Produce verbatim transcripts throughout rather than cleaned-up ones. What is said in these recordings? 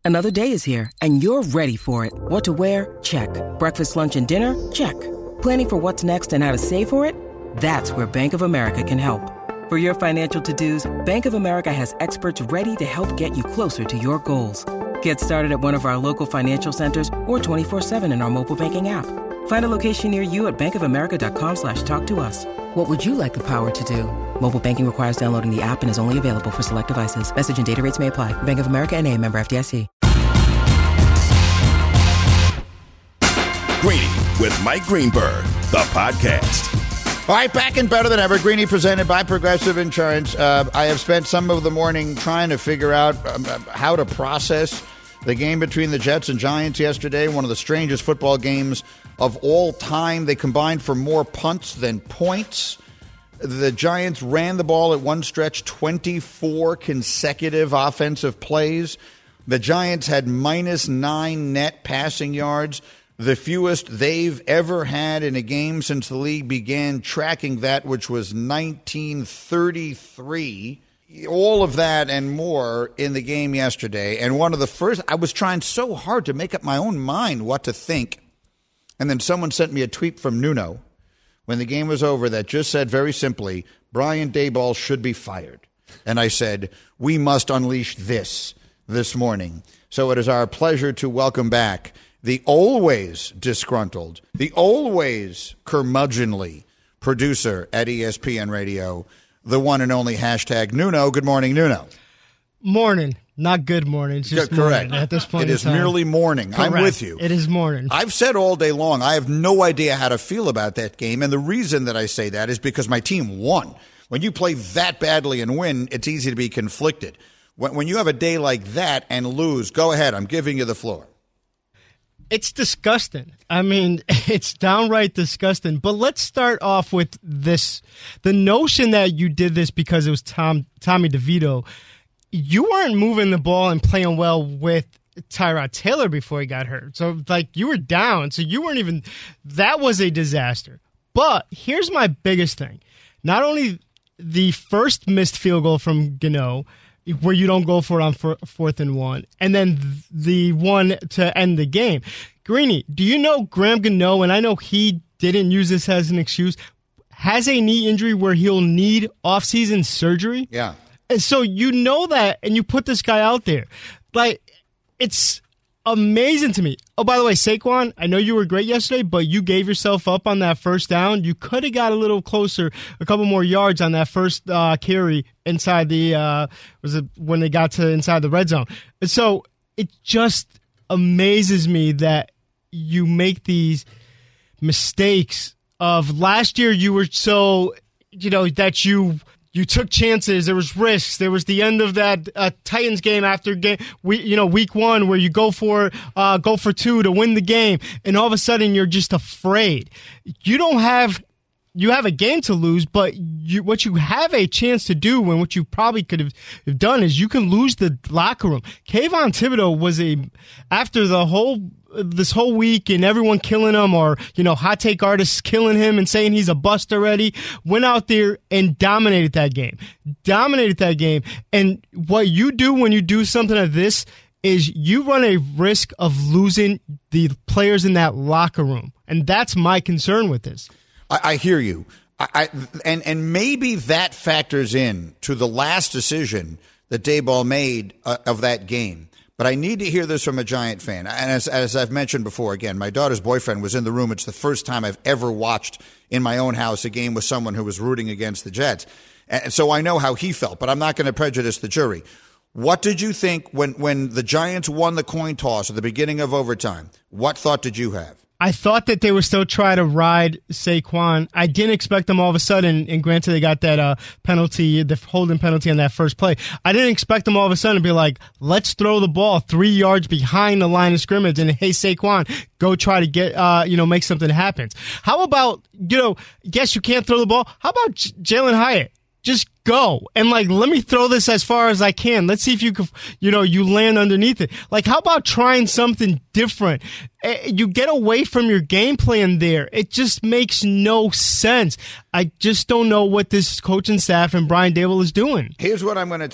Another day is here, and you're ready for it. What to wear? Check. Breakfast, lunch, and dinner? Check. Planning for what's next and how to save for it? That's where Bank of America can help. For your financial to-dos, Bank of America has experts ready to help get you closer to your goals. Get started at one of our local financial centers or twenty-four seven in our mobile banking app. Find a location near you at bankofamerica.com slash talk to us. What would you like the power to do? Mobile banking requires downloading the app and is only available for select devices. Message and data rates may apply. Bank of America N A, member F D I C. Greeny with Mike Greenberg, the podcast. All right, back and better than ever. Greeny presented by Progressive Insurance. Uh, I have spent some of the morning trying to figure out um, how to process the game between the Jets and Giants yesterday. One of the strangest football games of all time. They combined for more punts than points. The Giants ran the ball at one stretch, twenty-four consecutive offensive plays. The Giants had minus nine net passing yards, the fewest they've ever had in a game since the league began tracking that, which was nineteen thirty-three. All of that and more in the game yesterday. And one of the first, I was trying so hard to make up my own mind what to think. And then someone sent me a tweet from Nuno when the game was over that just said very simply, Brian Daboll should be fired. And I said, we must unleash this this morning. So it is our pleasure to welcome back the always disgruntled, the always curmudgeonly producer at E S P N Radio, the one and only hashtag Nuno. Good morning, Nuno. Morning. Not good morning. It's just correct. Morning at this point It is in time. merely morning. Correct. I'm with you. It is morning. I've said all day long, I have no idea how to feel about that game. And the reason that I say that is because my team won. When you play that badly and win, it's easy to be conflicted. When, when you have a day like that and lose, go ahead. I'm giving you the floor. It's disgusting. I mean, it's downright disgusting. But let's start off with this. The notion that you did this because it was Tom Tommy DeVito, you weren't moving the ball and playing well with Tyrod Taylor before he got hurt. So, like, you were down. So you weren't even – that was a disaster. But here's my biggest thing. Not only the first missed field goal from Gano, where you don't go for it on fourth and one, and then the one to end the game. Greeny, do you know Graham Gano, and I know he didn't use this as an excuse, has a knee injury where he'll need offseason surgery? Yeah. And so you know that, and you put this guy out there. Like, it's amazing to me. Oh, by the way, Saquon, I know you were great yesterday, but you gave yourself up on that first down. You could have got a little closer, a couple more yards on that first uh, carry inside the uh, was it when they got to inside the red zone. And so it just amazes me that you make these mistakes. Of last year, you were so you know that you. You took chances. There was risks. There was the end of that uh, Titans game after game, we, you know, week one, where you go for uh, go for two to win the game, and all of a sudden you're just afraid. You don't have you have a game to lose, but you, what you have a chance to do, and what you probably could have, have done, is you can lose the locker room. Kayvon Thibodeau was a after the whole. this whole week and everyone killing him, or, you know, hot take artists killing him and saying he's a bust already, went out there and dominated that game. Dominated that game. And what you do when you do something like this is you run a risk of losing the players in that locker room. And that's my concern with this. I, I hear you. I, I and, and maybe that factors in to the last decision that Daboll made uh, of that game. But I need to hear this from a Giant fan. And as, as I've mentioned before, again, my daughter's boyfriend was in the room. It's the first time I've ever watched in my own house a game with someone who was rooting against the Jets. And so I know how he felt, but I'm not going to prejudice the jury. What did you think when, when the Giants won the coin toss at the beginning of overtime? What thought did you have? I thought that they would still try to ride Saquon. I didn't expect them all of a sudden, and granted they got that uh, penalty, the holding penalty on that first play. I didn't expect them all of a sudden to be like, let's throw the ball three yards behind the line of scrimmage and, hey, Saquon, go try to get, uh, you know, make something happen. How about, you know, yes, you can't throw the ball. How about J- Jalen Hyatt? Just go and like, let me throw this as far as I can. Let's see if you can, you know, you land underneath it. Like, how about trying something different? You get away from your game plan there. It just makes no sense. I just don't know what this coaching staff and Brian Daboll is doing. Here's what I'm going to tell you.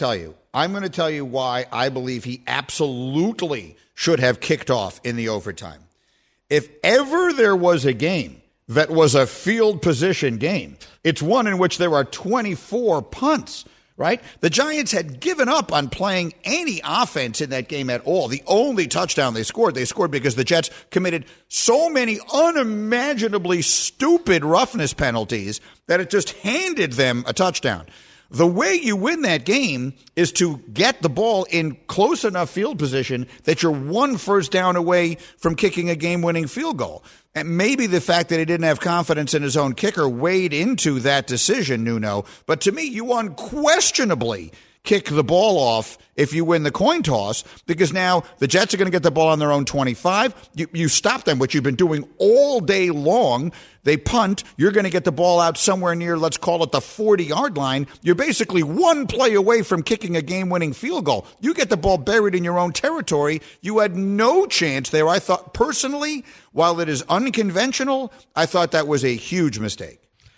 I'm going to tell you why I believe he absolutely should have kicked off in the overtime. If ever there was a game that was a field position game, it's one in which there are twenty-four punts, right? The Giants had given up on playing any offense in that game at all. The only touchdown they scored, they scored because the Jets committed so many unimaginably stupid roughness penalties that it just handed them a touchdown. The way you win that game is to get the ball in close enough field position that you're one first down away from kicking a game-winning field goal. And maybe the fact that he didn't have confidence in his own kicker weighed into that decision, Nuno. But to me, you unquestionably kick the ball off if you win the coin toss, because now the Jets are going to get the ball on their own twenty-five. You, you stop them, which you've been doing all day long. They punt. You're going to get the ball out somewhere near, let's call it the forty-yard line. You're basically one play away from kicking a game-winning field goal. You get the ball buried in your own territory. You had no chance there. I thought, personally, while it is unconventional, I thought that was a huge mistake.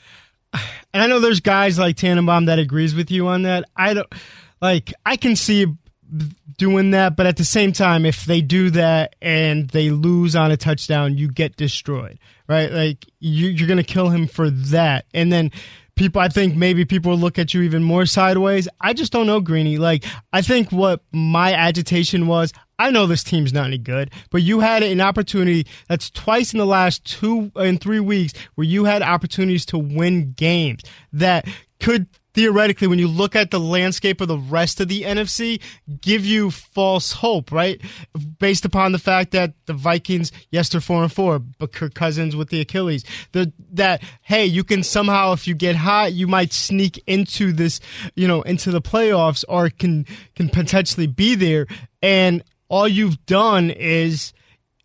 And I know there's guys like Tannenbaum that agrees with you on that. I don't like. I can see doing that, but at the same time, if they do that and they lose on a touchdown, you get destroyed, right? Like you, you're going to kill him for that, and then people. I think maybe people will look at you even more sideways. I just don't know, Greeny. Like I think what my agitation was. I know this team's not any good, but you had an opportunity that's twice in the last two and three weeks where you had opportunities to win games that could theoretically, when you look at the landscape of the rest of the N F C, give you false hope, right? Based upon the fact that the Vikings, yes, they're four and four, but Kirk Cousins with the Achilles. The, that, hey, you can somehow, if you get hot, you might sneak into this, you know, into the playoffs or can, can potentially be there. And all you've done is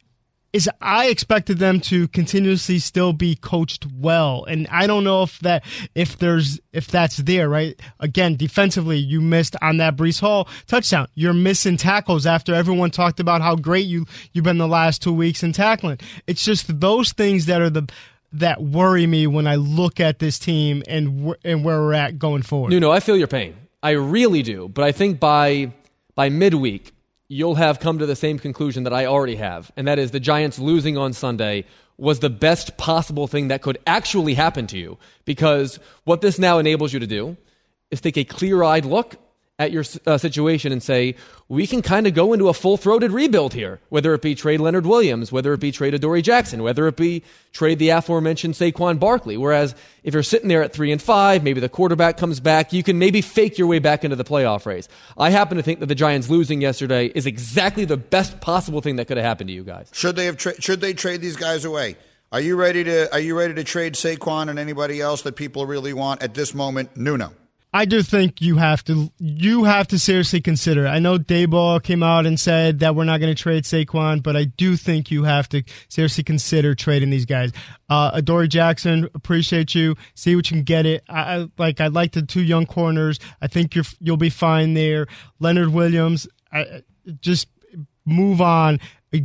is I expected them to continuously still be coached well, and I don't know if that if there's if that's there, right? Again, defensively, you missed on that Breece Hall touchdown. You're missing tackles after everyone talked about how great you you've been the last two weeks in tackling. It's just those things that are the that worry me when I look at this team and wh- and where we're at going forward. No, no, I feel your pain. I really do, but I think by by midweek, you'll have come to the same conclusion that I already have, and that is the Giants losing on Sunday was the best possible thing that could actually happen to you, because what this now enables you to do is take a clear-eyed look at your uh, situation and say, we can kind of go into a full-throated rebuild here, whether it be trade Leonard Williams, whether it be trade Adoree Jackson, whether it be trade the aforementioned Saquon Barkley. Whereas if you're sitting there at three and five, maybe the quarterback comes back, you can maybe fake your way back into the playoff race. I happen to think that the Giants losing yesterday is exactly the best possible thing that could have happened to you guys. Should they have tra- should they trade these guys away? Are you ready to Are you ready to trade Saquon and anybody else that people really want at this moment? Nuno. I do think you have to you have to seriously consider. I know Daboll came out and said that we're not going to trade Saquon, but I do think you have to seriously consider trading these guys. Uh, Adoree Jackson, appreciate you. See what you can get it. I, I like. I like the two young corners. I think you're you'll be fine there. Leonard Williams, I, just move on.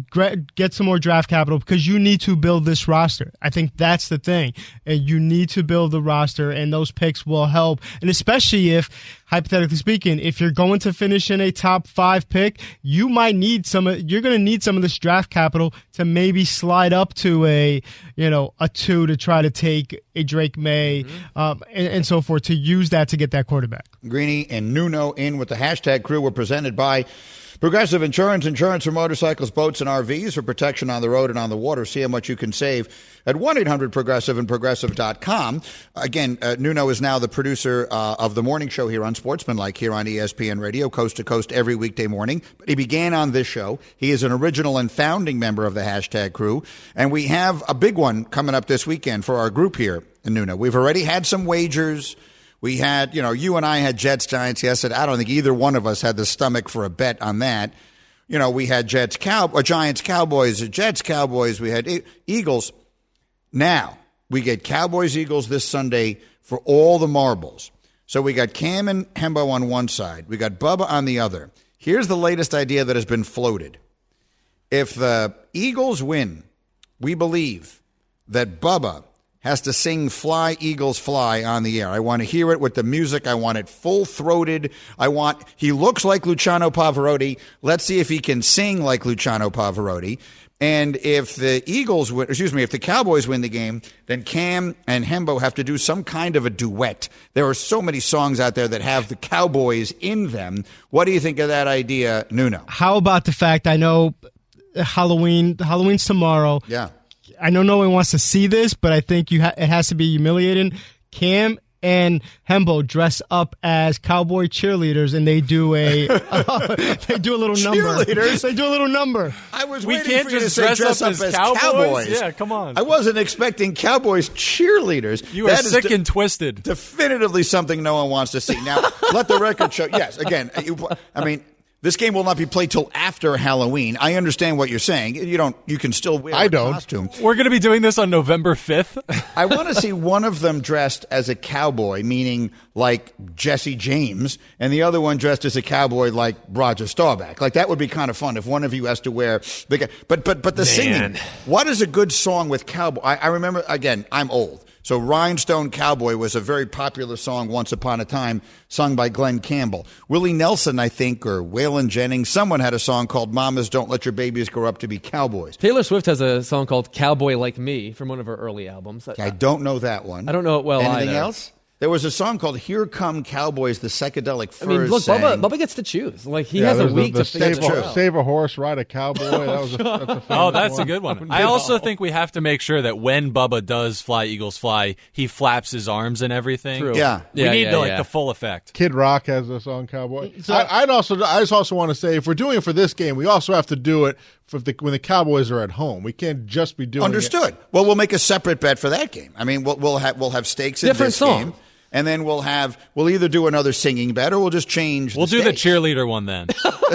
Get some more draft capital because you need to build this roster. I think that's the thing. You need to build the roster, and those picks will help. And especially if, hypothetically speaking, if you're going to finish in a top five pick, you might need some. You're going to need some of this draft capital to maybe slide up to a, you know, a two to try to take a Drake May, mm-hmm. um, and, and so forth to use that to get that quarterback. Greeny and Nuno in with the hashtag crew were presented by Progressive Insurance, insurance for motorcycles, boats, and R Vs for protection on the road and on the water. See how much you can save at one eight hundred progressive and progressive dot com. Again, uh, Nuno is now the producer uh, of the morning show here on Sportsmanlike here on E S P N Radio, coast to coast every weekday morning. But he began on this show. He is an original and founding member of the hashtag crew. And we have a big one coming up this weekend for our group here, Nuno. We've already had some wagers. We had, you know, you and I had Jets, Giants yesterday. I don't think either one of us had the stomach for a bet on that. You know, we had Jets, Cow, or Giants, Cowboys, Jets, Cowboys. We had e- Eagles. Now, we get Cowboys, Eagles this Sunday for all the marbles. So we got Cam and Hembo on one side. We got Bubba on the other. Here's the latest idea that has been floated. If the Eagles win, we believe that Bubba has to sing Fly, Eagles, Fly on the air. I want to hear it with the music. I want it full-throated. I want, he looks like Luciano Pavarotti. Let's see if he can sing like Luciano Pavarotti. And if the Eagles win, excuse me, if the Cowboys win the game, then Cam and Hembo have to do some kind of a duet. There are so many songs out there that have the Cowboys in them. What do you think of that idea, Nuno? How about the fact I know Halloween, Halloween's tomorrow. Yeah. I know no one wants to see this, but I think you ha- it has to be humiliating. Cam and Hembo dress up as cowboy cheerleaders, and they do a uh, they do a little number. Cheerleaders? They do a little number. I was We waiting can't for you to just say dress dress up up, as as cowboys? cowboys. Yeah, come on. I wasn't expecting Cowboys cheerleaders. You are That is sick de- and twisted. definitively something no one wants to see. Now, let the record show. Yes, again, you, I mean, this game will not be played till after Halloween. I understand what you're saying. You don't. You can still wear I a don't. costume. We're going to be doing this on November fifth. I want to see one of them dressed as a cowboy, meaning like Jesse James, and the other one dressed as a cowboy like Roger Staubach. Like that would be kind of fun if one of you has to wear the. But but but the singing. What is a good song with cowboy? I, I remember again. I'm old. So Rhinestone Cowboy was a very popular song once upon a time, sung by Glenn Campbell. Willie Nelson, I think, or Waylon Jennings, someone had a song called Mamas Don't Let Your Babies Grow Up to Be Cowboys. Taylor Swift has a song called Cowboy Like Me from one of her early albums. I don't know that one. I don't know it well Anything either. else? There was a song called Here Come Cowboys, the psychedelic furs I mean, look, sang. Bubba, Bubba gets to choose. Like, he Yeah, has a there's the- week the to figure save, this true. a, out. save a horse, ride a cowboy. That was a, that's a Oh, famous that's a one. good one. I also think we have to make sure that when Bubba does Fly, Eagles, Fly, he flaps his arms and everything. True. Yeah. We Yeah, need yeah, the, like yeah. the full effect. Kid Rock has a song Cowboy. I, I'd also, I just also want to say, if we're doing it for this game, we also have to do it for the, when the Cowboys are at home. We can't just be doing it. Understood. Well, we'll make a separate bet for that game. I mean, we'll we'll have we'll have stakes in Different this song. game, and then we'll have we'll either do another singing bet or we'll just change. We'll the do the stakes. cheerleader one then.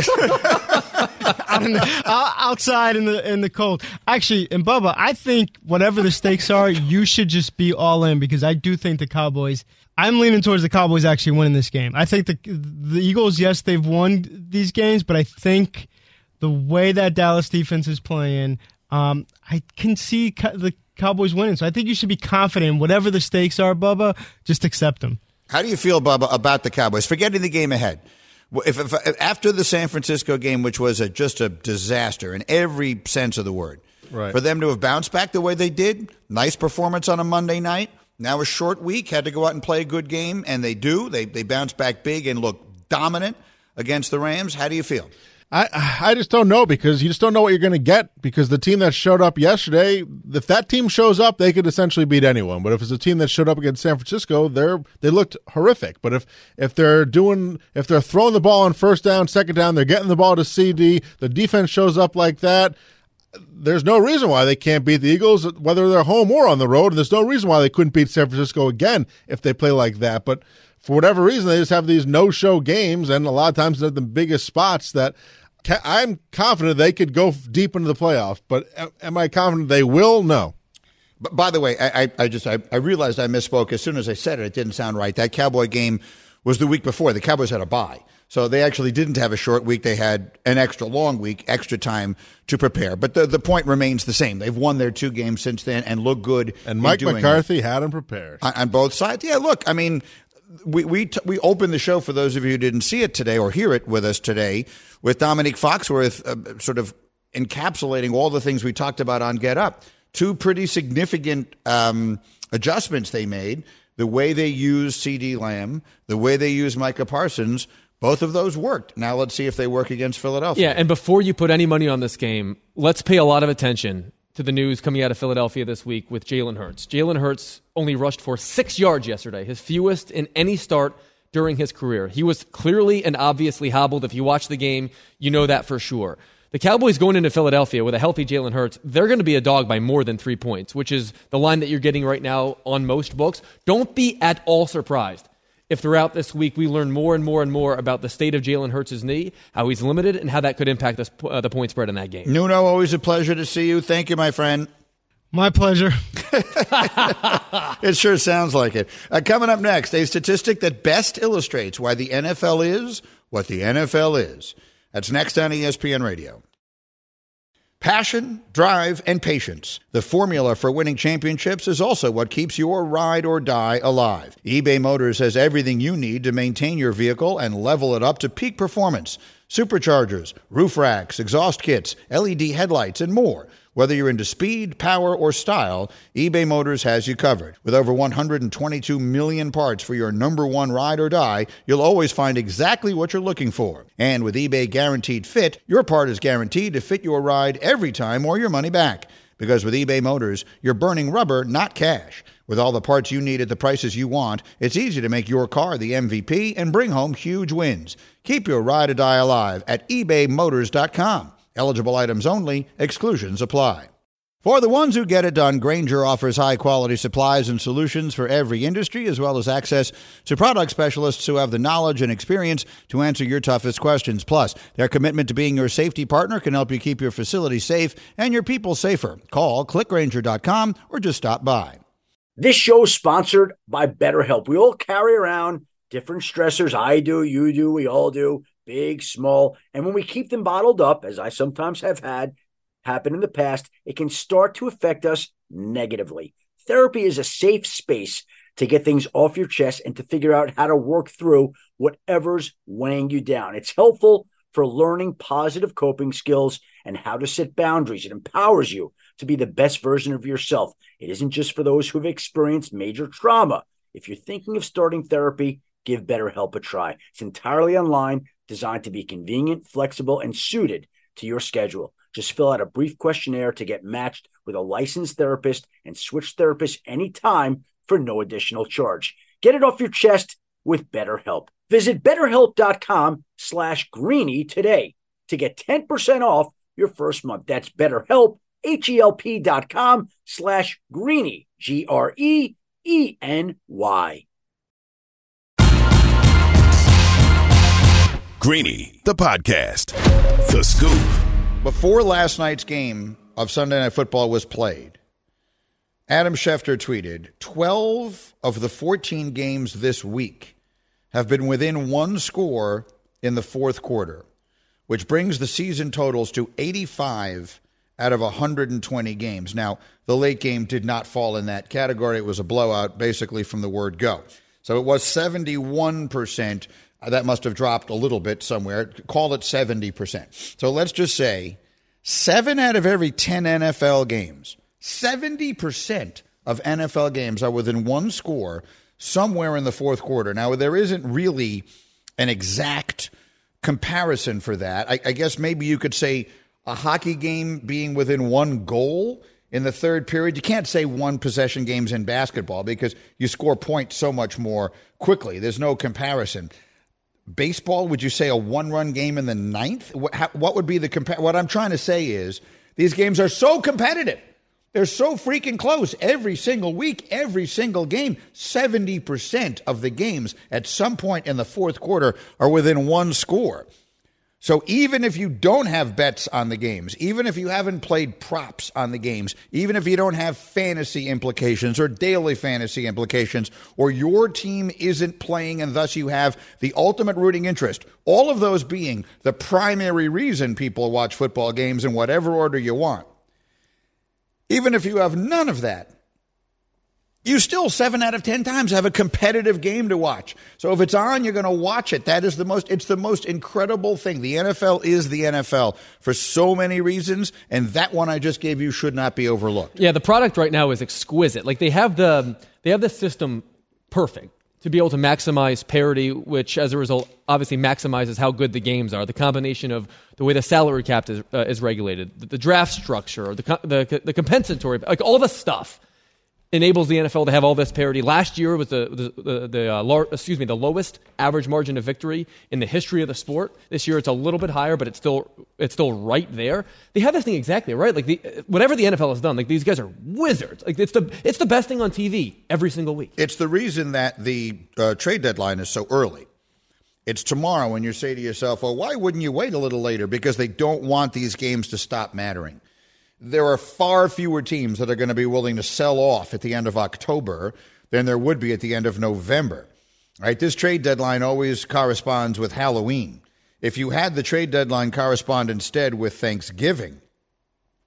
Out in the, out- outside in the in the cold. Actually, and Bubba, I think whatever the stakes are, you should just be all in because I do think the Cowboys. I'm leaning towards the Cowboys actually winning this game. I think the the Eagles, yes, they've won these games, but I think the way that Dallas defense is playing, um, I can see co- the Cowboys winning. So I think you should be confident. Whatever the stakes are, Bubba, just accept them. How do you feel, Bubba, about the Cowboys? Forgetting the game ahead. If, if, if after the San Francisco game, which was a, just a disaster in every sense of the word, Right. for them to have bounced back the way they did, nice performance on a Monday night. Now a short week, had to go out and play a good game, and they do. They they bounce back big and look dominant against the Rams. How do you feel? I I just don't know because you just don't know what you're going to get because the team that showed up yesterday, if that team shows up, they could essentially beat anyone. But if it's a team that showed up against San Francisco, they're they looked horrific. But if if they're doing if they're throwing the ball on first down, second down, they're getting the ball to C D, the defense shows up like that, there's no reason why they can't beat the Eagles, whether they're home or on the road. And there's no reason why they couldn't beat San Francisco again if they play like that. But for whatever reason, they just have these no-show games, and a lot of times they're the biggest spots that ca- I'm confident they could go deep into the playoffs. But a- am I confident they will? No. But by the way, I, I, I just I, I realized I misspoke as soon as I said it. It didn't sound right. That Cowboy game was the week before. The Cowboys had a bye. So they actually didn't have a short week. They had an extra long week, extra time to prepare. But the, the point remains the same. They've won their two games since then and look good. And in Mike doing McCarthy had them prepared. on, on both sides. Yeah, look, I mean, we we t- we opened the show for those of you who didn't see it today or hear it with us today with Dominique Foxworth uh, sort of encapsulating all the things we talked about on Get Up. Two pretty significant um, adjustments they made. The way they used CeeDee Lamb, the way they used Micah Parsons, both of those worked. Now let's see if they work against Philadelphia. Yeah, and before you put any money on this game, let's pay a lot of attention to the news coming out of Philadelphia this week with Jalen Hurts. Jalen Hurts only rushed for six yards yesterday, his fewest in any start during his career. He was clearly and obviously hobbled. If you watch the game, you know that for sure. The Cowboys going into Philadelphia with a healthy Jalen Hurts, they're going to be a dog by more than three points, which is the line that you're getting right now on most books. Don't be at all surprised if throughout this week we learn more and more and more about the state of Jalen Hurts' knee, how he's limited, and how that could impact this, uh, the point spread in that game. Nuno, always a pleasure to see you. Thank you, my friend. My pleasure. It sure sounds like it. Uh, coming up next, a statistic that best illustrates why the N F L is what the N F L is. That's next on E S P N Radio. Passion, drive, and patience. The formula for winning championships is also what keeps your ride or die alive. eBay Motors has everything you need to maintain your vehicle and level it up to peak performance. Superchargers, roof racks, exhaust kits, L E D headlights, and more. Whether you're into speed, power, or style, eBay Motors has you covered. With over one hundred twenty-two million parts for your number one ride or die, you'll always find exactly what you're looking for. And with eBay Guaranteed Fit, your part is guaranteed to fit your ride every time or your money back. Because with eBay Motors, you're burning rubber, not cash. With all the parts you need at the prices you want, it's easy to make your car the M V P and bring home huge wins. Keep your ride or die alive at ebay motors dot com. Eligible items only. Exclusions apply. For the ones who get it done, Grainger offers high-quality supplies and solutions for every industry, as well as access to product specialists who have the knowledge and experience to answer your toughest questions. Plus, their commitment to being your safety partner can help you keep your facility safe and your people safer. Call click grainger dot com or just stop by. This show is sponsored by BetterHelp. We all carry around different stressors. I do, you do, we all do. Big, small, and when we keep them bottled up, as I sometimes have had happen in the past, it can start to affect us negatively. Therapy is a safe space to get things off your chest and to figure out how to work through whatever's weighing you down. It's helpful for learning positive coping skills and how to set boundaries. It empowers you to be the best version of yourself. It isn't just for those who've experienced major trauma. If you're thinking of starting therapy, give BetterHelp a try. It's entirely online, designed to be convenient, flexible, and suited to your schedule. Just fill out a brief questionnaire to get matched with a licensed therapist and switch therapists anytime for no additional charge. Get it off your chest with BetterHelp. Visit betterhelp.com slash greeny today to get ten percent off your first month. That's BetterHelp, H-E-L-P dot com slash greeny, G R E E N Y. Greeny, the podcast. The Scoop. Before last night's game of Sunday Night Football was played, Adam Schefter tweeted, twelve of the fourteen games this week have been within one score in the fourth quarter, which brings the season totals to eighty-five out of one hundred twenty games. Now, the late game did not fall in that category. It was a blowout, basically, from the word go. So it was seventy-one percent. That must have dropped a little bit somewhere. Call it seventy percent. So let's just say seven out of every ten N F L games, seventy percent of N F L games are within one score somewhere in the fourth quarter. Now, there isn't really an exact comparison for that. I, I guess maybe you could say a hockey game being within one goal in the third period. You can't say one possession games in basketball because you score points so much more quickly. There's no comparison. Baseball, would you say a one-run game in the ninth? What, how, what would be the compa- What I'm trying to say is these games are so competitive. They're so freaking close every single week, every single game. seventy percent of the games at some point in the fourth quarter are within one score. So even if you don't have bets on the games, even if you haven't played props on the games, even if you don't have fantasy implications or daily fantasy implications, or your team isn't playing and thus you have the ultimate rooting interest, all of those being the primary reason people watch football games in whatever order you want, even if you have none of that, you still seven out of ten times have a competitive game to watch. So if it's on, you're going to watch it. That is the most, it's the most incredible thing. The N F L is the N F L for so many reasons, and that one I just gave you should not be overlooked. Yeah, the product right now is exquisite. Like they have the, they have the system perfect to be able to maximize parity, which as a result obviously maximizes how good the games are. The combination of the way the salary cap is, uh, is regulated, the, the draft structure, the, the, the compensatory, like all the stuff enables the N F L to have all this parity. Last year was the the, the, the uh, low, excuse me the lowest average margin of victory in the history of the sport. This year it's a little bit higher, but it's still it's still right there. They have this thing exactly right. Like the whatever the N F L has done, like these guys are wizards. Like it's the it's the best thing on T V every single week. It's the reason that the uh, trade deadline is so early. It's tomorrow, and you say to yourself, "Well, why wouldn't you wait a little later?" Because they don't want these games to stop mattering. There are far fewer teams that are going to be willing to sell off at the end of October than there would be at the end of November. Right? This trade deadline always corresponds with Halloween. If you had the trade deadline correspond instead with Thanksgiving,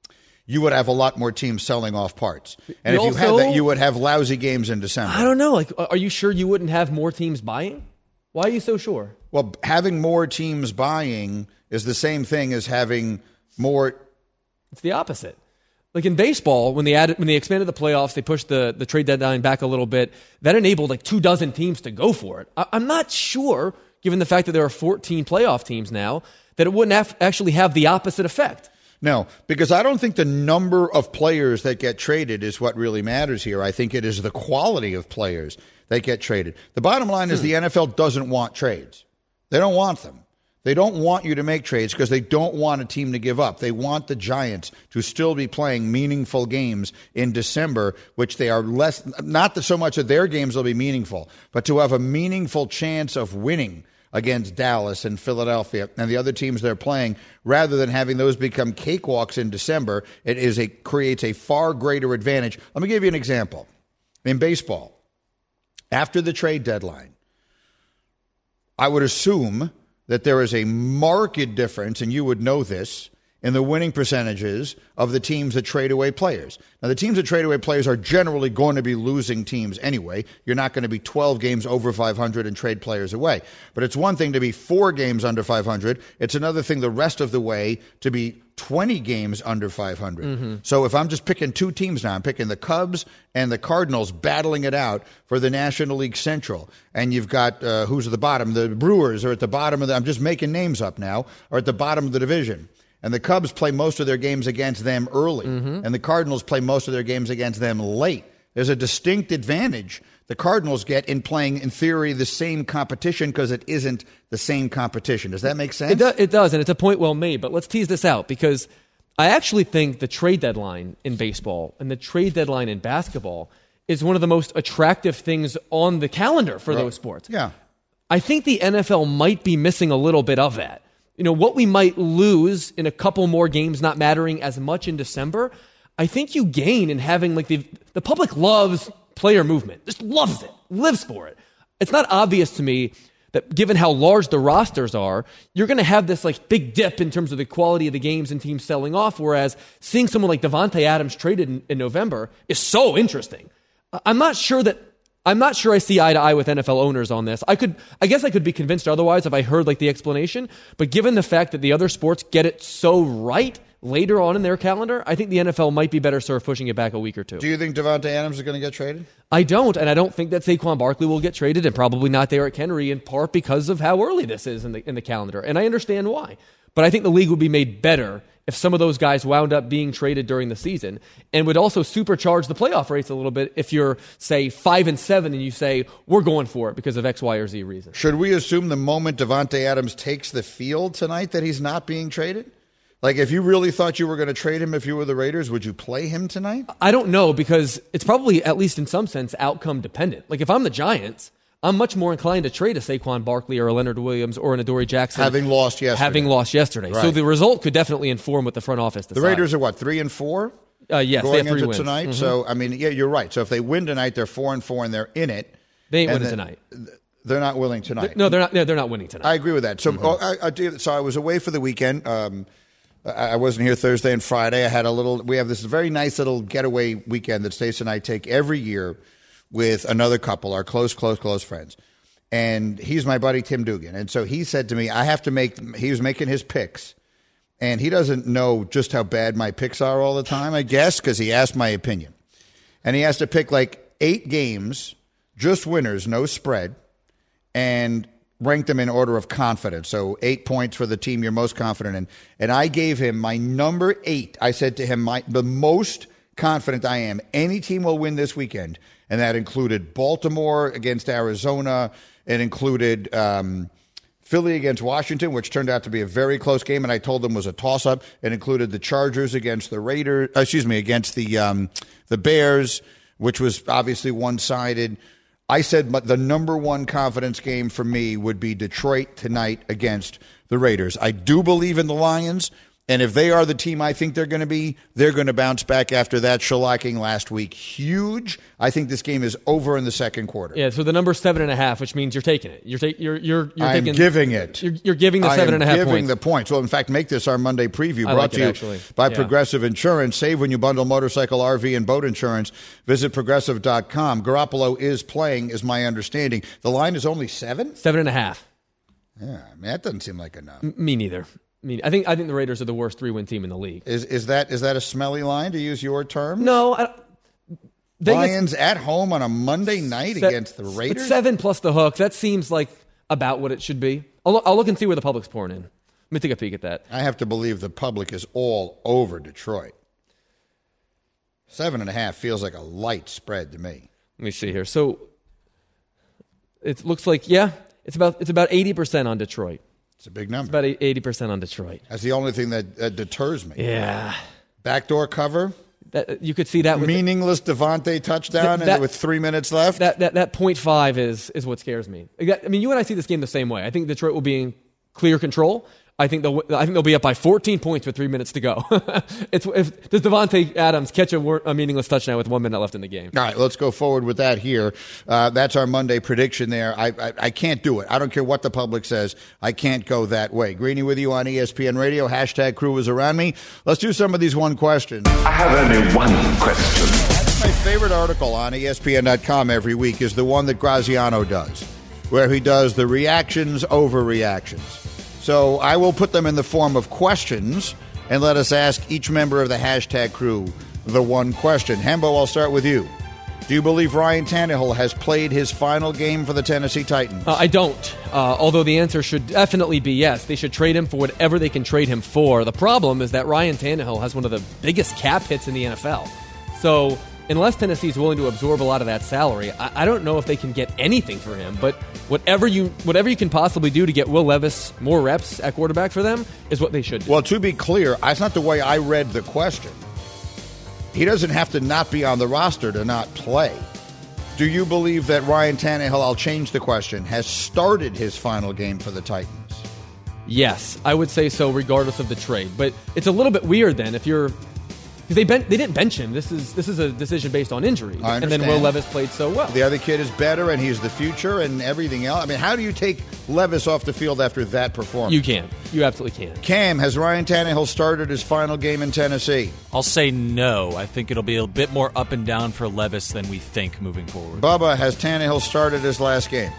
you would have a lot more teams selling off parts. And You if you had also- that, you would have lousy games in December. I don't know. Like, are you sure you wouldn't have more teams buying? Why are you so sure? Well, having more teams buying is the same thing as having more. It's the opposite. Like in baseball, when they added, when they expanded the playoffs, they pushed the, the trade deadline back a little bit. That enabled like two dozen teams to go for it. I, I'm not sure, given the fact that there are fourteen playoff teams now, that it wouldn't have, actually have the opposite effect. No, because I don't think the number of players that get traded is what really matters here. I think it is the quality of players that get traded. The bottom line is Hmm. the N F L doesn't want trades. They don't want them. They don't want you to make trades because they don't want a team to give up. They want the Giants to still be playing meaningful games in December, which they are less, not that so much that their games will be meaningful, but to have a meaningful chance of winning against Dallas and Philadelphia and the other teams they're playing, rather than having those become cakewalks in December. It is a creates a far greater advantage. Let me give you an example. In baseball, after the trade deadline, I would assume that there is a marked difference, and you would know this, in the winning percentages of the teams that trade away players. Now, the teams that trade away players are generally going to be losing teams anyway. You're not going to be twelve games over five hundred and trade players away. But it's one thing to be four games under five hundred. It's another thing the rest of the way to be twenty games under five hundred. Mm-hmm. So if I'm just picking two teams now, I'm picking the Cubs and the Cardinals battling it out for the National League Central. And you've got, uh, who's at the bottom? The Brewers are at the bottom of the, I'm just making names up now, are at the bottom of the division. And the Cubs play most of their games against them early. Mm-hmm. And the Cardinals play most of their games against them late. There's a distinct advantage the Cardinals get in playing, in theory, the same competition because it isn't the same competition. Does that make sense? It, do, it does, and it's a point well made. But let's tease this out, because I actually think the trade deadline in baseball and the trade deadline in basketball is one of the most attractive things on the calendar for Right. those sports. Yeah. I think the N F L might be missing a little bit of that. You know, what we might lose in a couple more games not mattering as much in December, I think you gain in having, like, the the public loves player movement, just loves it, lives for it. It's not obvious to me that given how large the rosters are, you're going to have this like big dip in terms of the quality of the games and teams selling off, whereas seeing someone like Devontae Adams traded in, in November is so interesting. I'm not sure that I'm not sure I see eye to eye with N F L owners on this. I could, I guess I could be convinced otherwise if I heard like the explanation, but given the fact that the other sports get it so right later on in their calendar, I think the N F L might be better served pushing it back a week or two. Do you think Devontae Adams is going to get traded? I don't, and I don't think that Saquon Barkley will get traded, and probably not Derrick Henry, in part because of how early this is in the in the calendar, and I understand why. But I think the league would be made better if some of those guys wound up being traded during the season, and would also supercharge the playoff rates a little bit if you're, say, five and seven and you say, we're going for it because of X, Y, or Z reason. Should we assume the moment Devontae Adams takes the field tonight that he's not being traded? Like, if you really thought you were going to trade him if you were the Raiders, would you play him tonight? I don't know, because it's probably, at least in some sense, outcome dependent. Like, if I'm the Giants, I'm much more inclined to trade a Saquon Barkley or a Leonard Williams or an Adoree Jackson. Having lost yesterday. Having lost yesterday. Right. So the result could definitely inform what the front office decides. The Raiders are what, three and four? Uh, yes, going they have three into wins. tonight. Mm-hmm. So, I mean, yeah, you're right. So if they win tonight, they're four and four and they're in it. They ain't And winning then- tonight. They're not winning tonight. No, they're not. No, they're not winning tonight. I agree with that. So, Mm-hmm. oh, I, I do, so I was away for the weekend. Um, I I wasn't here Thursday and Friday. I had a little. We have this very nice little getaway weekend that Stacey and I take every year with another couple, our close, close, close friends. And he's my buddy Tim Dugan. And so he said to me, I have to make. He was making his picks, and he doesn't know just how bad my picks are all the time, I guess, because he asked my opinion. And he has to pick like eight games, just winners, no spread, and rank them in order of confidence. So eight points for the team you're most confident in. And I gave him my number eight. I said to him, my the most confident I am, any team will win this weekend. And that included Baltimore against Arizona. It included um, Philly against Washington, which turned out to be a very close game, and I told them was a toss-up. It included the Chargers against the Raiders, uh, excuse me, against the um, the Bears, which was obviously one-sided. I said the number one confidence game for me would be Detroit tonight against the Raiders. I do believe in the Lions. And if they are the team I think they're going to be, they're going to bounce back after that shellacking last week. Huge. I think this game is over in the second quarter. Yeah, so the number's seven and a half, which means you're taking it. You're ta- you're you're you're I'm taking, giving it. You're, you're giving the I seven and a half giving points. the points. Well, in fact, make this our Monday preview I brought like to it, you actually. by Yeah. Progressive Insurance. Save when you bundle motorcycle, R V, and boat insurance. Visit progressive dot com. Garoppolo is playing, is my understanding. The line is only seven? Seven and a half. Yeah, I mean, that doesn't seem like enough. M- me neither. I mean, I think I think the Raiders are the worst three-win team in the league. Is is that is that a smelly line, to use your term? No, I, Vegas, Lions at home on a Monday night se- against the Raiders? But seven plus the hook. That seems like about what it should be. I'll, look- I'll look and see where the public's pouring in. Let me take a peek at that. I have to believe the public is all over Detroit. Seven and a half feels like a light spread to me. Let me see here. So it looks like, yeah, it's about it's about eighty percent on Detroit. It's a big It's number. about eighty percent on Detroit. That's the only thing that uh, deters me. Yeah. Backdoor cover, That, you could see that with meaningless Devontae touchdown, Th- that- and with three minutes left. that that that point five is is what scares me. I mean, you and I see this game the same way. I think Detroit will be in clear control. I think they'll I think they'll be up by fourteen points with three minutes to go. it's if does Devontae Adams catch a, wor- a meaningless touchdown with one minute left in the game? All right, let's go forward with that here. Uh, that's our Monday prediction there. I, I I can't do it. I don't care what the public says. I can't go that way. Greeny with you on E S P N Radio. Hashtag crew is around me. Let's do some of these one questions. I have only one question. My favorite article on E S P N dot com every week is the one that Graziano does, where he does the reactions over reactions. So I will put them in the form of questions and let us ask each member of the hashtag crew the one question. Hembo, I'll start with you. Do you believe Ryan Tannehill has played his final game for the Tennessee Titans? Uh, I don't. Uh, although the answer should definitely be yes. They should trade him for whatever they can trade him for. The problem is that Ryan Tannehill has one of the biggest cap hits in the N F L. So unless Tennessee is willing to absorb a lot of that salary, I, I don't know if they can get anything for him. But whatever you whatever you can possibly do to get Will Levis more reps at quarterback for them is what they should do. Well, to be clear, that's not the way I read the question. He doesn't have to not be on the roster to not play. Do you believe that Ryan Tannehill, I'll change the question, has started his final game for the Titans? Yes, I would say so regardless of the trade. But it's a little bit weird then if you're because they ben- they didn't bench him. This is this is a decision based on injury. I and then understand. Will Levis played so well. The other kid is better, and he's the future and everything else. I mean, how do you take Levis off the field after that performance? You can. You absolutely can. Cam, has Ryan Tannehill started his final game in Tennessee? I'll say no. I think it'll be a bit more up and down for Levis than we think moving forward. Bubba, has Tannehill started his last game?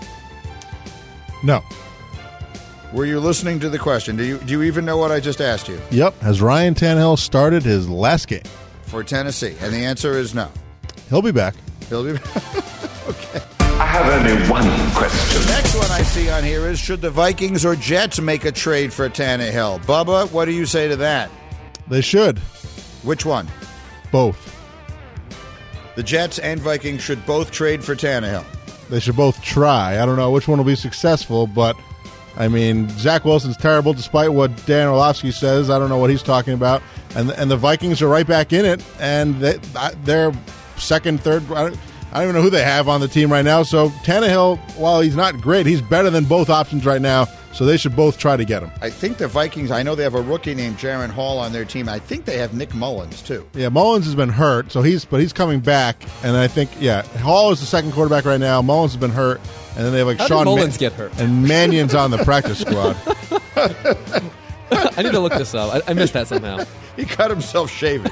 No. Were you listening to the question? Do you do you even know what I just asked you? Yep. Has Ryan Tannehill started his last game? For Tennessee. And the answer is no. He'll be back. He'll be I have only one question. Next one I see on here is, should the Vikings or Jets make a trade for Tannehill? Bubba, what do you say to that? They should. Which one? Both. The Jets and Vikings should both trade for Tannehill. They should both try. I don't know which one will be successful, but I mean, Zach Wilson's terrible despite what Dan Orlovsky says. I don't know what he's talking about. And and the Vikings are right back in it, and they, they're second, third. I don't, I don't even know who they have on the team right now. So Tannehill, while he's not great, he's better than both options right now. So they should both try to get him. I think the Vikings, I know they have a rookie named Jaron Hall on their team. I think they have Nick Mullins, too. Yeah, Mullins has been hurt, so he's but he's coming back. And I think, yeah, Hall is the second quarterback right now. Mullins has been hurt. And then they have like How Sean did Mullins Ma- get hurt? And Mannion's on the practice squad. I need to look this up. I, I missed that somehow. He cut himself shaving.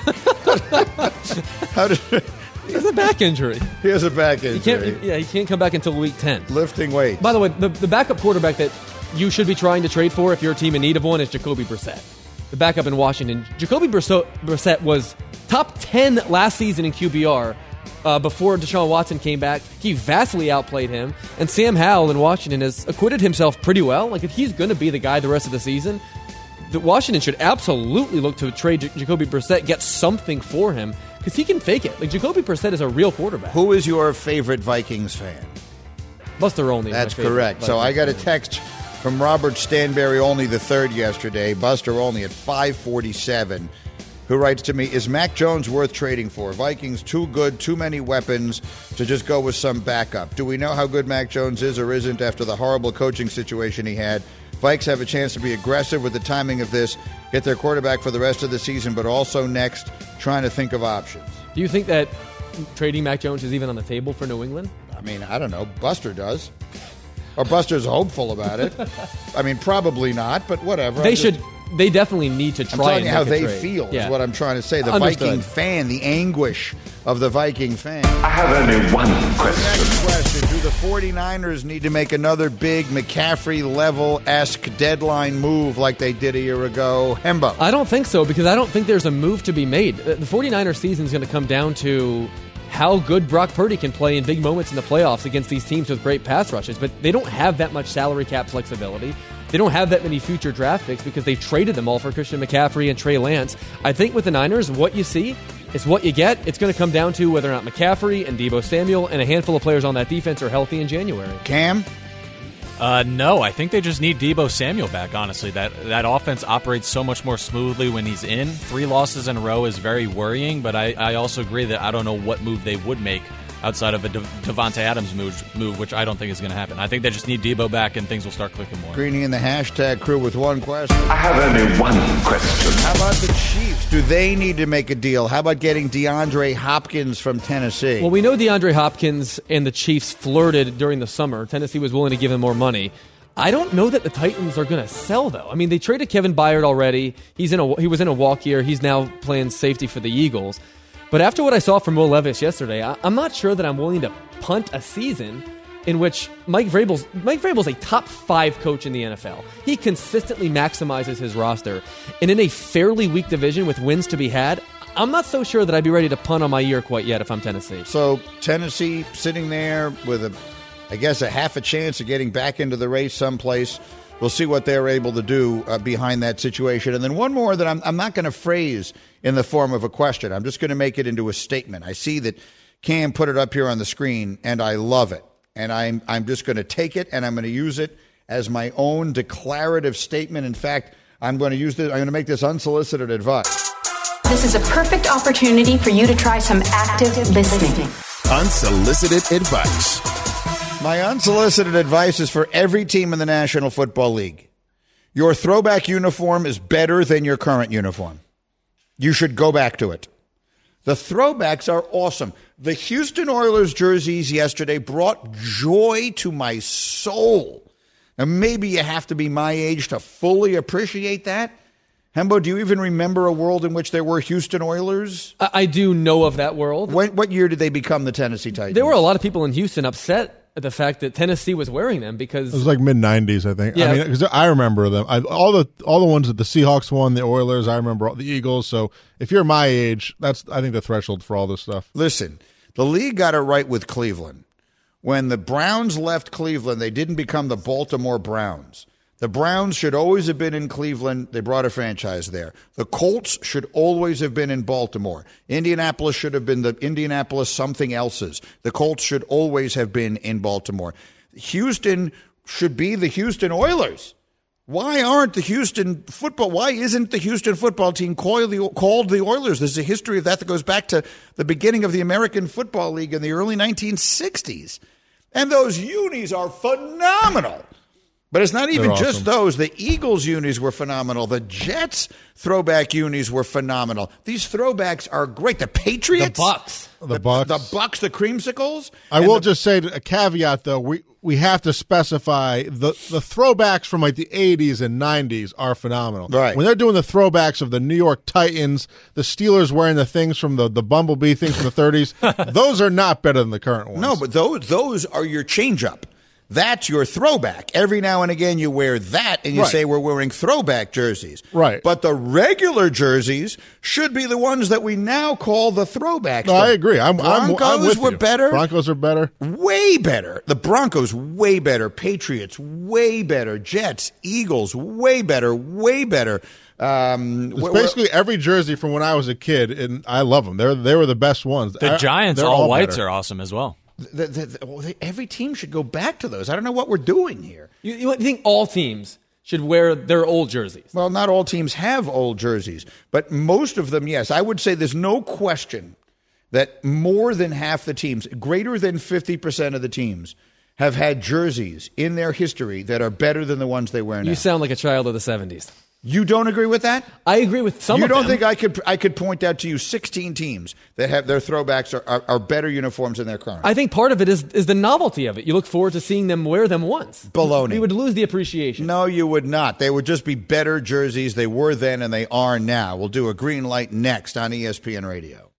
How did He has a back injury. he has a back He injury? can't. Yeah, he can't come back until week ten. Lifting weights. By the way, the, the backup quarterback that you should be trying to trade for if you're a team in need of one is Jacoby Brissett. The backup in Washington. Jacoby Brissett, Brissett was top ten last season in Q B R uh, before Deshaun Watson came back. He vastly outplayed him. And Sam Howell in Washington has acquitted himself pretty well. Like, if he's going to be the guy the rest of the season, the Washington should absolutely look to trade J- Jacoby Brissett, get something for him, because he can fake it. Like, Jacoby Brissett is a real quarterback. Who is your favorite Vikings fan? Buster Olney. is my That's favorite correct. So I Vikings got a fan. text from Robert Stanberry Olney the third yesterday, Buster Olney at five forty-seven, who writes to me, is Mac Jones worth trading for? Vikings too good, too many weapons to just go with some backup. Do we know how good Mac Jones is or isn't after the horrible coaching situation he had? Vikes have a chance to be aggressive with the timing of this. get their quarterback for the rest of the season, but also next trying to think of options. Do you think that trading Mac Jones is even on the table for New England? I mean, I don't know. Buster does. Or Buster's hopeful about it. I mean, probably not, but whatever. They I'm should. Just, they definitely need to try. I'm telling and you how make a they trade. feel Yeah. is what I'm trying to say. The Understood. Viking fan, the anguish of the Viking fan. I have only one question. Next question. Do the 49ers need to make another big McCaffrey-level-esque deadline move like they did a year ago? Hembo. I don't think so, because I don't think there's a move to be made. The 49ers season is going to come down to how good Brock Purdy can play in big moments in the playoffs against these teams with great pass rushes, but they don't have that much salary cap flexibility. They don't have that many future draft picks because they traded them all for Christian McCaffrey and Trey Lance. I think with the Niners, what you see is what you get. It's going to come down to whether or not McCaffrey and Deebo Samuel and a handful of players on that defense are healthy in January. Cam? Uh, no, I think they just need Deebo Samuel back, honestly. That that offense operates so much more smoothly when he's in. Three losses in a row is very worrying, but I, I also agree that I don't know what move they would make outside of a De- Devontae Adams move, move, which I don't think is going to happen. I think they just need Deebo back and things will start clicking more. Greeny and the hashtag crew with one question. I have only one question. How about the Chiefs? Do they need to make a deal? How about getting DeAndre Hopkins from Tennessee? Well, we know DeAndre Hopkins and the Chiefs flirted during the summer. Tennessee was willing to give him more money. I don't know that the Titans are going to sell, though. I mean, they traded Kevin Byard already. He's in a he was in a walk year. He's now playing safety for the Eagles. But after what I saw from Will Levis yesterday, I, I'm not sure that I'm willing to punt a season in which Mike Vrabel's Mike Vrabel's a top five coach in the N F L. He consistently maximizes his roster. And in a fairly weak division with wins to be had, I'm not so sure that I'd be ready to punt on my year quite yet if I'm Tennessee. So Tennessee sitting there with, a, I guess, a half a chance of getting back into the race someplace. We'll see what they're able to do uh, behind that situation. And then one more that I'm, I'm not going to phrase in the form of a question. I'm just going to make it into a statement. I see that Cam put it up here on the screen, and I love it. And I'm, I'm just going to take it, and I'm going to use it as my own declarative statement. In fact, I'm going to use this. I'm going to make this unsolicited advice. This is a perfect opportunity for you to try some active listening. Unsolicited advice. My unsolicited advice is for every team in the National Football League. Your throwback uniform is better than your current uniform. You should go back to it. The throwbacks are awesome. The Houston Oilers jerseys yesterday brought joy to my soul. Now, maybe you have to be my age to fully appreciate that. Hembo, do you even remember a world in which there were Houston Oilers? I, I do know of that world. When, what year did they become the Tennessee Titans? There were a lot of people in Houston upset at the fact that Tennessee was wearing them because it was like mid nineties, I think. Yeah. I mean, because I remember them. I, all the all the ones that the Seahawks won, the Oilers. I remember all the Eagles. So if you're my age, that's I think the threshold for all this stuff. Listen, the league got it right with Cleveland. When the Browns left Cleveland, they didn't become the Baltimore Browns. The Browns should always have been in Cleveland. They brought a franchise there. The Colts should always have been in Baltimore. Indianapolis should have been the Indianapolis something else's. The Colts should always have been in Baltimore. Houston should be the Houston Oilers. Why aren't the Houston football, why isn't the Houston football team called the, called the Oilers? There's a history of that that goes back to the beginning of the American Football League in the early nineteen sixties. And those unis are phenomenal. But it's not even They're just awesome. those. The Eagles unis were phenomenal. The Jets throwback unis were phenomenal. These throwbacks are great. The Patriots, the Bucks, The Bucks. the Bucks, the creamsicles. I and will the- just say a caveat though. We we have to specify the the throwbacks from like the eighties and nineties are phenomenal. Right. When they're doing the throwbacks of the New York Titans, the Steelers wearing the things from the the Bumblebee things from the thirties, those are not better than the current ones. No, but those those are your change-up. That's your throwback. Every now and again you wear that and you Right. say we're wearing throwback jerseys. Right. But the regular jerseys should be the ones that we now call the throwbacks. No, The I agree. I'm, I'm, Broncos I'm with were you. better. Broncos are better. Way better. The Broncos, way better. Patriots, way better. Jets, Eagles, way better. Way better. Um, It's wh- wh- basically every jersey from when I was a kid, and I love them. They're they were the best ones. The I- Giants, they're all whites, better. are awesome as well. the, the, the, well, they- every team should go back to those. I don't know what we're doing here. You, you think all teams should wear their old jerseys? Well, not all teams have old jerseys, but most of them, yes. I would say there's no question that more than half the teams, greater than fifty percent of the teams, have had jerseys in their history that are better than the ones they wear now. You sound like a child of the seventies. You don't agree with that? I agree with some you of them. You don't think I could I could point out to you sixteen teams that have their throwbacks are, are, are better uniforms than their current? I think part of it is is the novelty of it. You look forward to seeing them wear them once. Baloney. You would lose the appreciation. No, you would not. They would just be better jerseys. They were then and they are now. We'll do a green light next on E S P N Radio.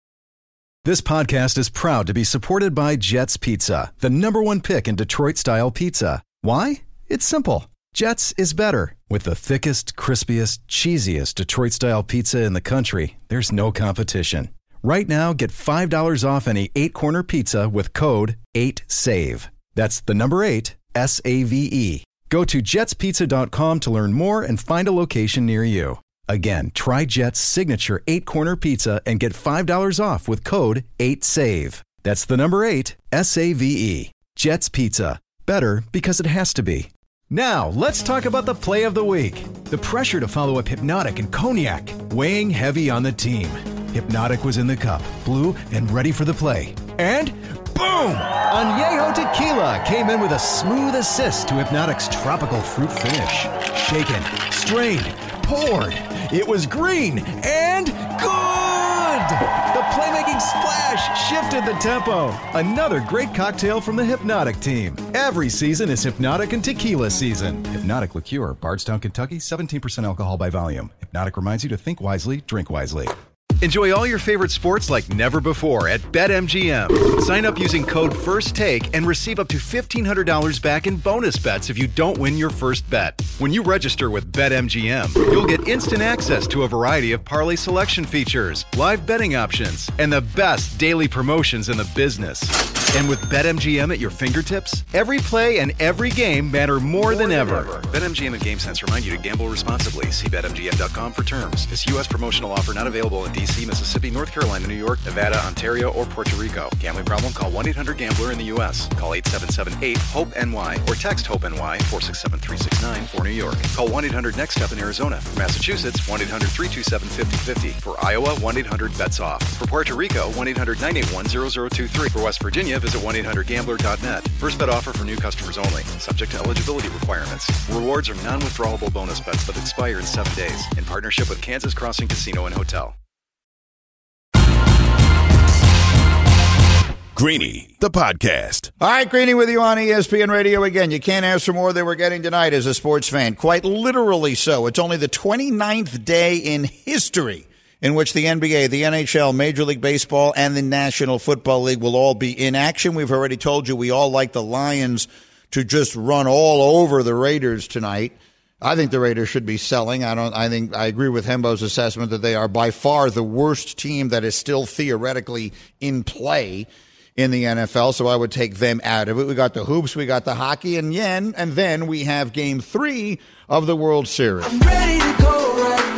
This podcast is proud to be supported by Jets Pizza, the number one pick in Detroit-style pizza. Why? It's simple. Jets is better. With the thickest, crispiest, cheesiest Detroit-style pizza in the country, there's no competition. Right now, get five dollars off any eight-corner pizza with code eight save. That's the number eight, S A V E. Go to jets pizza dot com to learn more and find a location near you. Again, try Jet's signature eight-corner pizza and get five dollars off with code eight save. That's the number eight, S A V E. Jet's Pizza. Better because it has to be. Now, let's talk about the play of the week. The pressure to follow up Hypnotic and Cognac, weighing heavy on the team. Hypnotic was in the cup, blue, and ready for the play. And boom! Añejo Tequila came in with a smooth assist to Hypnotic's tropical fruit finish. Shaken, strained, poured. It was green and good! The playmaking splash shifted the tempo. Another great cocktail from the Hypnotic team. Every season is Hypnotic and Tequila season. Hypnotic Liqueur, Bardstown, Kentucky, seventeen percent alcohol by volume. Hypnotic reminds you to think wisely, drink wisely. Enjoy all your favorite sports like never before at BetMGM. Sign up using code FIRSTTAKE and receive up to fifteen hundred dollars back in bonus bets if you don't win your first bet. When you register with BetMGM, you'll get instant access to a variety of parlay selection features, live betting options, and the best daily promotions in the business. And with BetMGM at your fingertips, every play and every game matter more, more than, than ever. ever. BetMGM and GameSense remind you to gamble responsibly. See Bet M G M dot com for terms. This U S promotional offer not available in D C, Mississippi, North Carolina, New York, Nevada, Ontario, or Puerto Rico. Gambling problem? Call one eight hundred gambler in the U S. Call eight seven seven eight hope N Y or text HOPE-NY four six seven three six nine for New York. Call one eight hundred next step in Arizona. For Massachusetts, one eight hundred three two seven five zero five zero. For Iowa, one eight hundred bets off. For Puerto Rico, one eight hundred nine eight one zero zero two three. For West Virginia, visit one eight hundred gambler dot net. First bet offer for new customers only. Subject to eligibility requirements. Rewards are non-withdrawable bonus bets that expire in seven days. In partnership with Kansas Crossing Casino and Hotel. Greeny, the podcast. All right, Greeny with you on E S P N Radio again. You can't ask for more than we're getting tonight as a sports fan. Quite literally so. It's only the twenty-ninth day in history in which the N B A, the N H L, Major League Baseball, and the National Football League will all be in action. We've already told you we all like the Lions to just run all over the Raiders tonight. I think the Raiders should be selling. I don't. I think I agree with Hembo's assessment that they are by far the worst team that is still theoretically in play in the N F L. So I would take them out of it. We got the hoops, we got the hockey, and yen, and then we have Game Three of the World Series. I'm ready to go right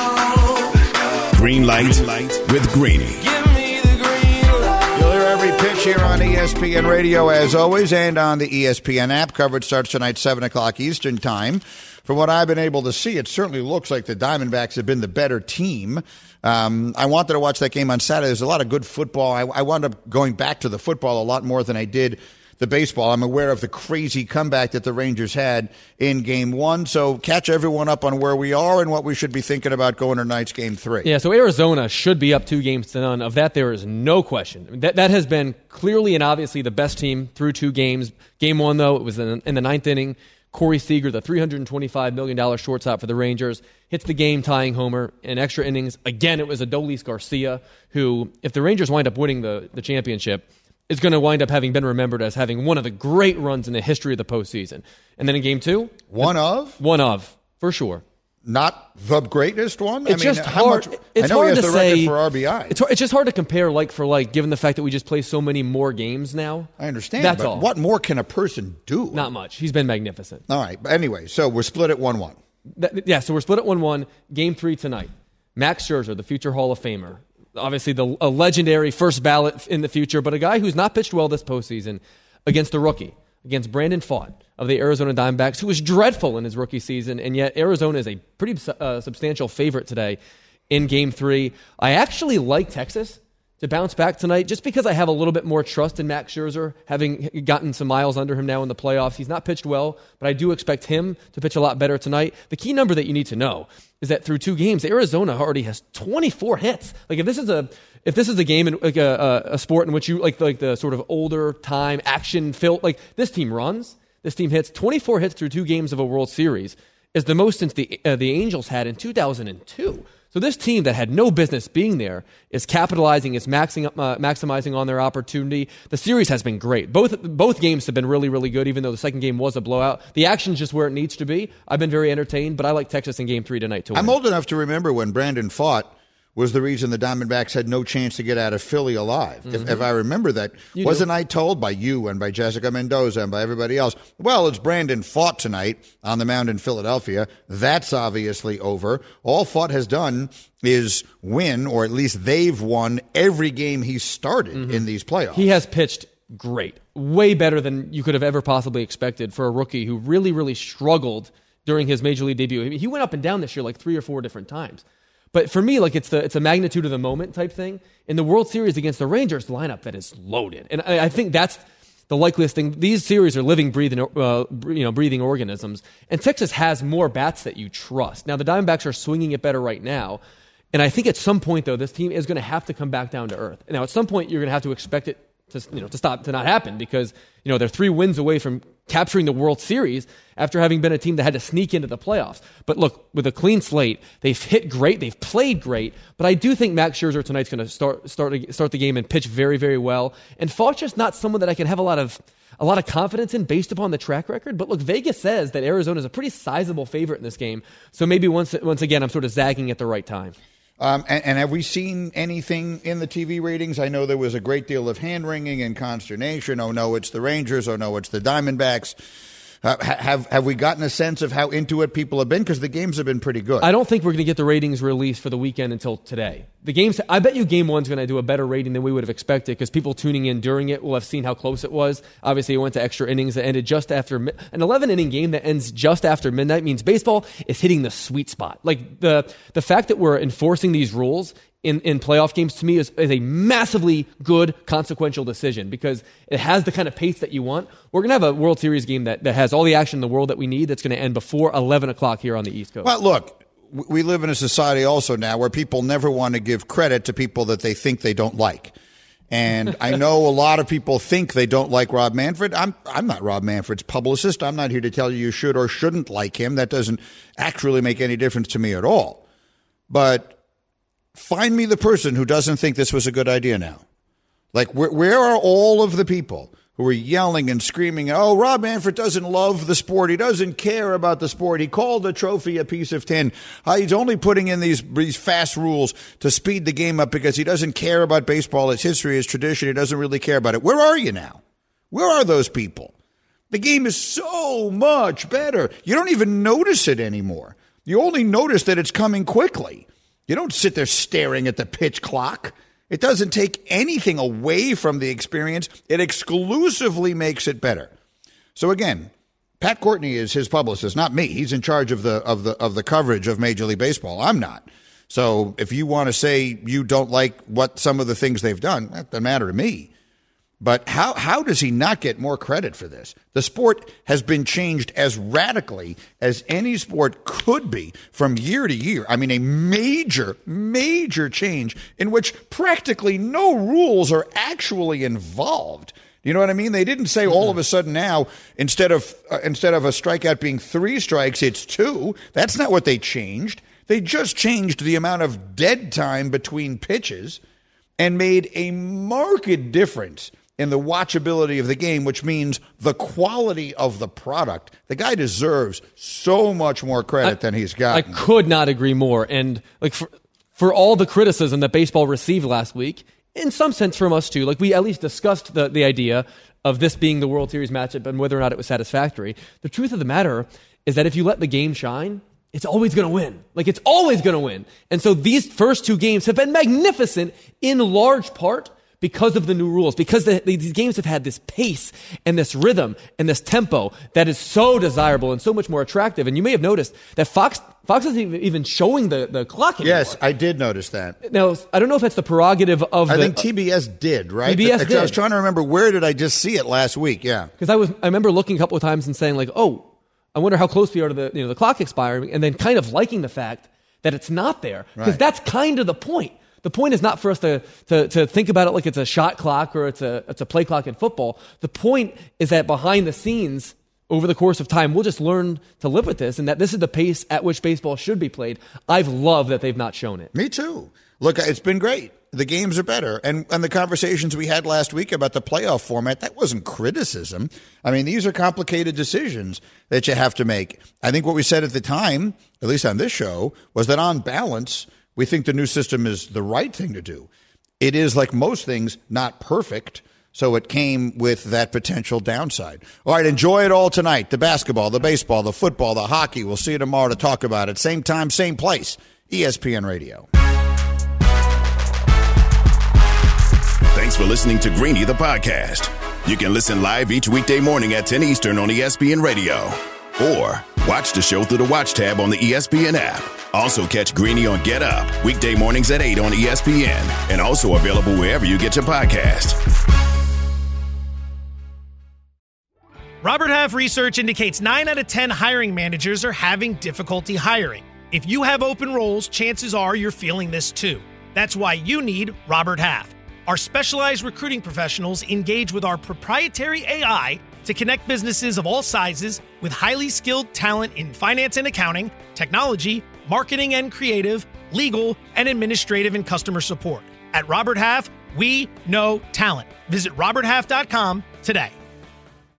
now. Green light with Greeny. Give me the green light. You'll hear every pitch here on E S P N Radio as always, and on the E S P N app. Coverage starts tonight, seven o'clock Eastern time. From what I've been able to see, it certainly looks like the Diamondbacks have been the better team. Um, I wanted to watch that game on Saturday. There's a lot of good football. I, I wound up going back to the football a lot more than I did the baseball. I'm aware of the crazy comeback that the Rangers had in game one. So catch everyone up on where we are and what we should be thinking about going to tonight's game three. Yeah, so Arizona should be up two games to none. Of that, there is no question. That that has been clearly and obviously the best team through two games. Game one, though, it was in, in the ninth inning. Corey Seager, the three hundred twenty-five million dollars shortstop for the Rangers, hits the game-tying homer in extra innings. Again, it was Adolis Garcia, who, if the Rangers wind up winning the, the championship, is going to wind up having been remembered as having one of the great runs in the history of the postseason. And then in game two? One of? One of, for sure. Not the greatest one? It's I mean, just how hard. much, It's I know hard he has to the say, record for R B I. It's, it's just hard to compare like for like, given the fact that we just play so many more games now. I understand. That's but all. What more can a person do? Not much. He's been magnificent. All right. But anyway, so we're split at one one. That, yeah, so we're split at one one. Game three tonight. Max Scherzer, the future Hall of Famer. Obviously, the, a legendary first ballot in the future, but a guy who's not pitched well this postseason against a rookie, against Brandon Pfaadt of the Arizona Diamondbacks, who was dreadful in his rookie season, and yet Arizona is a pretty uh, substantial favorite today in Game three. I actually like Texas to bounce back tonight, just because I have a little bit more trust in Max Scherzer, having gotten some miles under him now in the playoffs. He's not pitched well, but I do expect him to pitch a lot better tonight. The key number that you need to know is that through two games, Arizona already has twenty-four hits. Like if this is a if this is a game in like a, a, a sport in which you like like the sort of older time action filled, like this team runs, this team hits twenty-four hits through two games of a World Series is the most since the uh, the Angels had in two thousand two. So this team that had no business being there is capitalizing, is maxing, uh, maximizing on their opportunity. The series has been great. Both both games have been really, really good, even though the second game was a blowout. The action's just where it needs to be. I've been very entertained, but I like Texas in game three tonight to win. I'm old enough to remember when Brandon Pfaadt was the reason the Diamondbacks had no chance to get out of Philly alive. Mm-hmm. If, if I remember that, you wasn't do. I told by you and by Jessica Mendoza and by everybody else, well, it's Brandon Pfaadt tonight on the mound in Philadelphia. That's obviously over. All Pfaadt has done is win, or at least they've won every game he started mm-hmm. in these playoffs. He has pitched great, way better than you could have ever possibly expected for a rookie who really, really struggled during his major league debut. I mean, he went up and down this year like three or four different times. But for me, like it's the it's a magnitude of the moment type thing. In the World Series against the Rangers, the lineup that is loaded, and I, I think that's the likeliest thing. These series are living, breathing, uh, you know, breathing organisms, and Texas has more bats that you trust. Now the Diamondbacks are swinging it better right now, and I think at some point though, this team is going to have to come back down to earth. Now at some point, you're going to have to expect it to you know to stop to not happen because you know they're three wins away from capturing the World Series after having been a team that had to sneak into the playoffs. But look, with a clean slate, they've hit great, they've played great, but I do think Max Scherzer tonight's going to start start start the game and pitch very, very well. And Pfaadt's just not someone that I can have a lot of a lot of confidence in based upon the track record. But look, Vegas says that Arizona is a pretty sizable favorite in this game. So maybe once once again, I'm sort of zagging at the right time. Um, and, and have we seen anything in the T V ratings? I know there was a great deal of hand-wringing and consternation. Oh, no, it's the Rangers. Oh, no, it's the Diamondbacks. Uh, have have we gotten a sense of how into it people have been? Because the games have been pretty good. I don't think we're going to get the ratings released for the weekend until today. The games, I bet you game one's going to do a better rating than we would have expected because people tuning in during it will have seen how close it was. Obviously, it went to extra innings that ended just after an eleven-inning game that ends just after midnight means baseball is hitting the sweet spot. Like the the fact that we're enforcing these rules in, in playoff games to me is, is a massively good consequential decision because it has the kind of pace that you want. We're going to have a World Series game that, that has all the action in the world that we need that's going to end before eleven o'clock here on the East Coast. Well, look, we live in a society also now where people never want to give credit to people that they think they don't like. And I know a lot of people think they don't like Rob Manfred. I'm I'm not Rob Manfred's publicist. I'm not here to tell you you should or shouldn't like him. That doesn't actually make any difference to me at all. But find me the person who doesn't think this was a good idea now. Like, where, where are all of the people who are yelling and screaming, oh, Rob Manfred doesn't love the sport. He doesn't care about the sport. He called the trophy a piece of tin. Uh, he's only putting in these, these fast rules to speed the game up because he doesn't care about baseball, its history, its tradition. He doesn't really care about it. Where are you now? Where are those people? The game is so much better. You don't even notice it anymore. You only notice that it's coming quickly. You don't sit there staring at the pitch clock. It doesn't take anything away from the experience. It exclusively makes it better. So again, Pat Courtney is his publicist, not me. He's in charge of the of the of the coverage of Major League Baseball. I'm not. So if you want to say you don't like what some of the things they've done, that doesn't matter to me. But how how does he not get more credit for this? The sport has been changed as radically as any sport could be from year to year. I mean, a major, major change in which practically no rules are actually involved. You know what I mean? They didn't say all of a sudden now, instead of uh, instead of a strikeout being three strikes, it's two. That's not what they changed. They just changed the amount of dead time between pitches and made a marked difference in the watchability of the game, which means the quality of the product. The guy deserves so much more credit I, than he's gotten. I could not agree more. And like for, for all the criticism that baseball received last week, in some sense from us too, like we at least discussed the, the idea of this being the World Series matchup and whether or not it was satisfactory. The truth of the matter is that if you let the game shine, it's always going to win. Like, it's always going to win. And so these first two games have been magnificent in large part because of the new rules, because the, these games have had this pace and this rhythm and this tempo that is so desirable and so much more attractive. And you may have noticed that Fox Fox isn't even, even showing the, the clock anymore. Yes, I did notice that. Now, I don't know if that's the prerogative of I the... think T B S did, right? T B S But, did. I was trying to remember, where did I just see it last week? Yeah. Because I was, I remember looking a couple of times and saying, like, oh, I wonder how close we are to the, you know, the clock expiring, and then kind of liking the fact that it's not there. Because Right. that's kind of the point. The point is not for us to, to, to think about it like it's a shot clock or it's a, it's a play clock in football. The point is that behind the scenes, over the course of time, we'll just learn to live with this, and that this is the pace at which baseball should be played. I've loved that they've not shown it. Me too. Look, it's been great. The games are better. And and the conversations we had last week about the playoff format, that wasn't criticism. I mean, these are complicated decisions that you have to make. I think what we said at the time, at least on this show, was that on balance, we think the new system is the right thing to do. It is, like most things, not perfect. So it came with that potential downside. All right, enjoy it all tonight. The basketball, the baseball, the football, the hockey. We'll see you tomorrow to talk about it. Same time, same place. E S P N Radio. Thanks for listening to Greeny, the podcast. You can listen live each weekday morning at ten Eastern on E S P N Radio. Or watch the show through the Watch tab on the E S P N app. Also catch Greeny on Get Up, weekday mornings at eight on E S P N. And also available wherever you get your podcast. Robert Half research indicates nine out of ten hiring managers are having difficulty hiring. If you have open roles, chances are you're feeling this too. That's why you need Robert Half. Our specialized recruiting professionals engage with our proprietary A I to connect businesses of all sizes with highly skilled talent in finance and accounting, technology, marketing and creative, legal, and administrative and customer support. At Robert Half, we know talent. Visit robert half dot com today.